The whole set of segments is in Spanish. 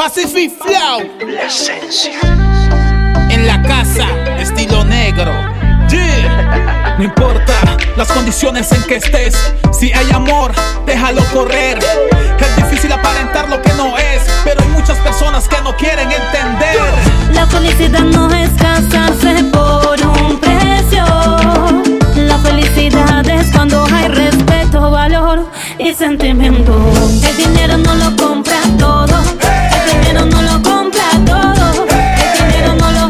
Pacific Flow, La esencia. en la casa, estilo negro. Yeah. No importa las condiciones en que estés, si hay amor, déjalo correr. Es difícil aparentar lo que no es, pero hay muchas personas que no quieren entender. La felicidad no es casarse por un precio. La felicidad es cuando hay respeto, valor y sentimiento. El dinero no lo compra todo. El dinero no lo compra todo. El dinero no lo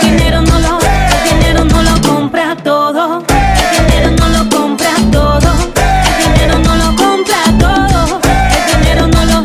compra todo. El dinero no lo compra todo. El dinero no lo compra todo. El dinero no lo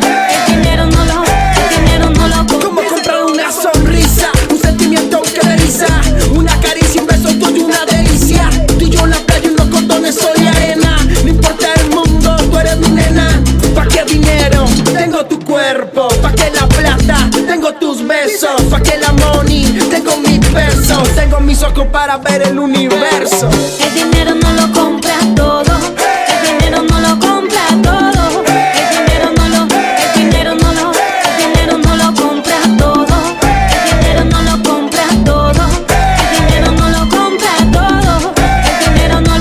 compra. ¿Cómo comprar una sonrisa? Un sentimiento que desliza. Una caricia, un beso tuyo, una delicia. Tú y yo en la playa, unos condones, sol y arena. No importa el mundo, tú eres mi nena. ¿Pa' qué dinero? Tengo tu cuerpo. ¿Pa' qué la plata? Tengo tus besos. ¿Pa' qué la money? Tengo mis pesos. Tengo mis ojos para ver el universo. El dinero no lo compra todo. El dinero no lo compra todo. El dinero no lo compra todo. El dinero no lo compra todo. El dinero no lo compra todo. El dinero no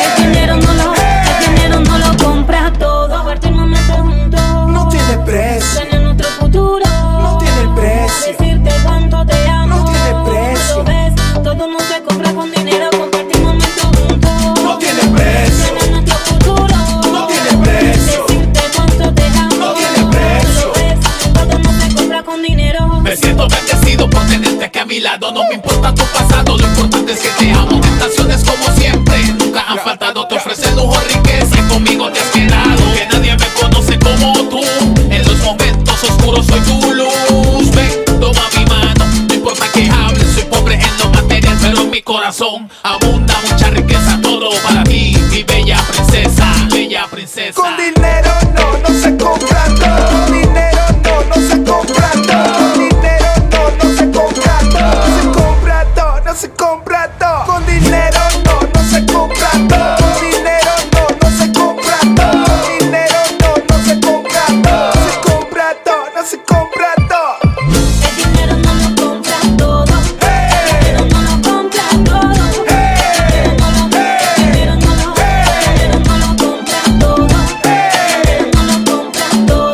lo compra todo. Compartir momentos juntos No tiene precio. en nuestro futuro. No tiene precio. Decirte cuánto te amo. No tiene precio. Lo ves, todo no se compra con dinero. Compartir momentos juntos. No tiene precio. En nuestro futuro. No tiene precio. Decirte cuánto te amo. No tiene precio. Lo ves, todo no se compra con dinero. Me siento bendecido por tenerte aquí a mi lado. No me importa tu pasado, lo importante es que te amo. Tentaciones como siempre, nunca han faltado. Te ofrecen lujo, riqueza y conmigo te has quedado. Que nadie me conoce como tú. En los momentos oscuros soy tu luz. Ven, toma mi mano. No importa que hable, soy pobre en lo material, pero en mi corazón abunda mucha riqueza. Todo para ti, mi bella princesa, bella princesa. Con dinero no se compra todo. Con dinero no se compra todo. Con dinero no se compra todo. Se compra todo, no se compra todo. Con dinero no se compra todo. Con dinero no se compra todo. Con dinero no se compra todo. Se compra todo, no se compra todo. El dinero no lo compra todo. El dinero no lo compra todo. El dinero no lo compra todo. El dinero no lo compra todo. El dinero no lo compra todo.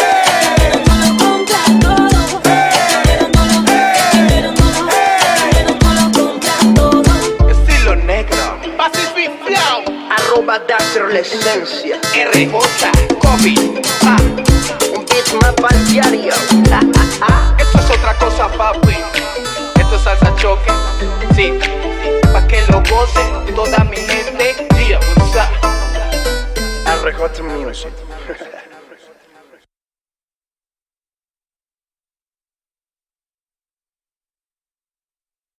Estilo negro. Pacific Flow. @Daxter la esencia. RJ Kobe. Un beat más para el diario. Esto es otra cosa, papi. Esto es salsa choque. Sí. Pa' que lo goce toda mi